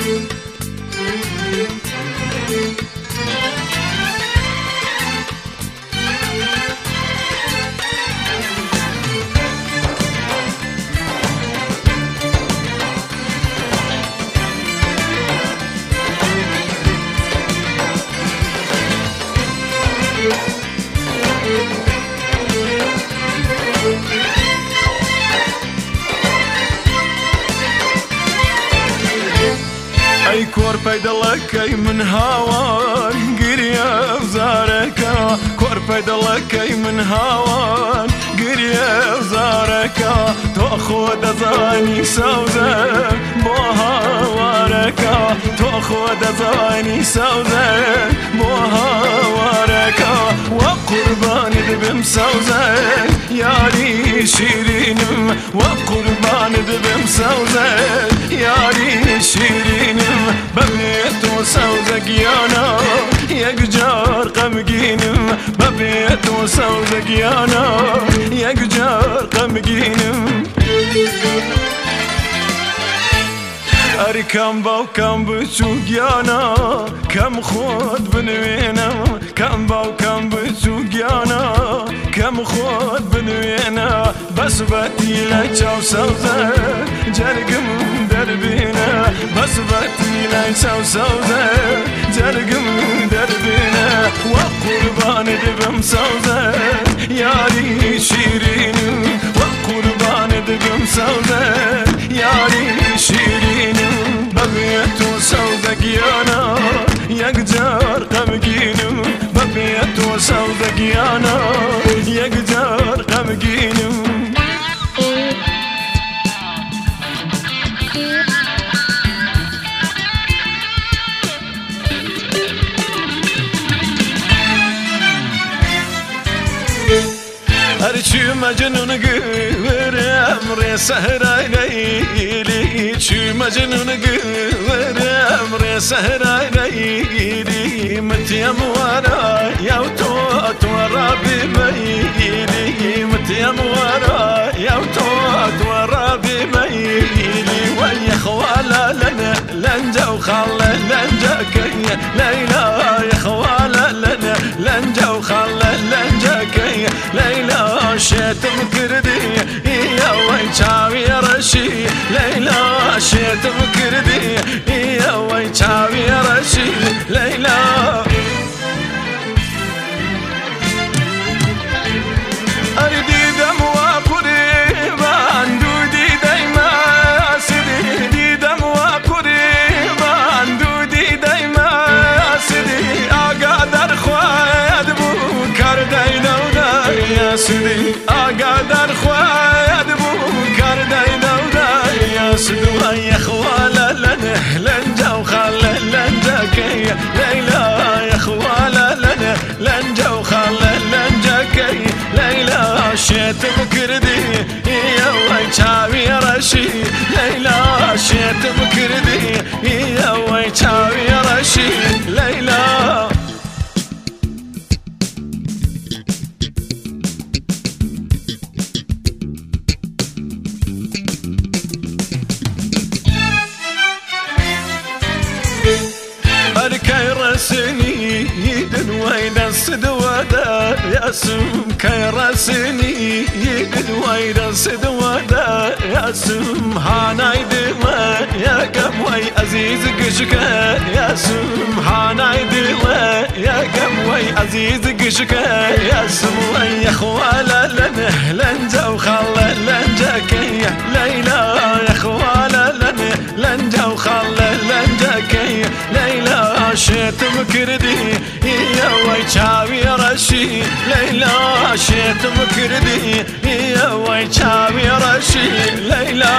أي كور بيدلك من هوان قرية وزارك كور بيدلك من هوان قرية وزارك تأخذ زاني سوزة بوها وارك تأخذ زاني سوزة بوها وارك وقربان دبم سوزة ياري شيرين وقربان دبم سوزة ياري شيرين ببيت وسوزك يانا يقجار قمقينم ببيت وسوزك يانا يقجار قمقينم أركم باو كم بتشوق يانا كم خود بنوينا كم باو كم بتشوق يانا كم خود بنوينا بس باتي لك سوزة جرقم دربينا بس باتي لك سوزة جرقم دربينا وقربان دبم سوزة ياري شيرين وقربان دبم سوزة ياري شيرين ببيت وسوزك يانا يقجار قمقينم ببيت وسوزك يانا يقجار قمقينم هرچی مجنون گور امر سهرای لیلی چی مجنون گور امر سهرای لیلی متیم ورا یا تو رابی میلی متیم ورا یا تو رابی میلی وی خوالا لنا لنجا وخالا لنجا كي ليلى يا خوالا لنا لنجا وخالا لنجا كي ليلى شيتم كردي يا وين شاوي رشي ليلى شيتم كردي يا وين شاوي رشي ليلى أردي دم وقريبان دودي دايما سدي دي دم وقريبان دودي دايما سدي أقدر خواد بو كردي دودا يا سدي أقدر خواد بو كردي دودا يا سدي يا خوالا لنا لنجا وخالا لنجا كي ليلى يا خوالا لنا لنجا وخالا لنجا كي ليلى شيتم كردي يا وين شاوي رشي ليلى شيتم كردي يا وين شاوي رشي ليلى أركي رسني يدن وين السدودا يا سم كي رسني يدن وين السدودا يا سم هاناي دما يا قموي عزيز قشكا يا سم هاناي دما يا قموي عزيز قشكا يا سم يا خوالا لنا لنجا وخالا لنجا كي ليلى يا خوالا لنا لنجا وخالا لنجا كي ليلى شيتم كردي يا وي شاوي رشي ليلى شيتم كردي يا وي شاوي رشي ليلى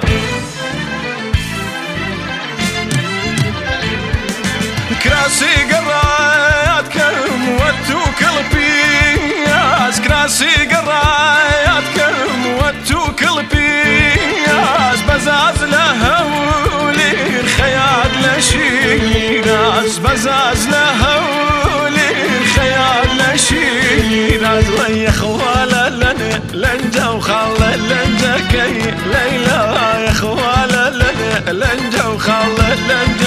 كراسي قراياتكم واتو قلبي ياس كراسي قراياتكم واتو قلبي ياس بزاز لهولي الخيال لشيناس بزاز لهولي الخيال لشيناس ويا خوالا لنا لنجا وخالا لنجا كي ليلى يا خوالا لنا لنجا وخالا لنجا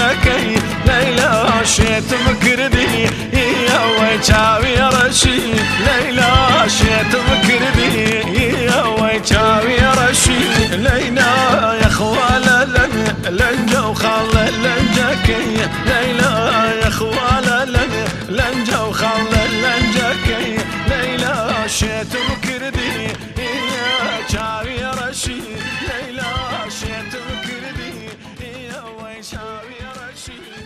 شيت مكردي يا ويشاوي رشي ليلى شيت مكردي يا ويشاوي رشي ليلى يا خواله لنجا وخال لنجاكي ليلى يا خواله لنجا وخال لنجاكي ليلى شيت مكردي يا شاوي رشي ليلى شيت مكردي يا ويشاوي رشي